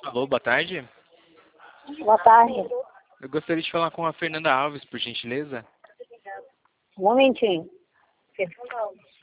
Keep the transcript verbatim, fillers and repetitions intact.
Alô, boa tarde. Boa tarde. Eu gostaria de falar com a Fernanda Alves, por gentileza. Um momentinho.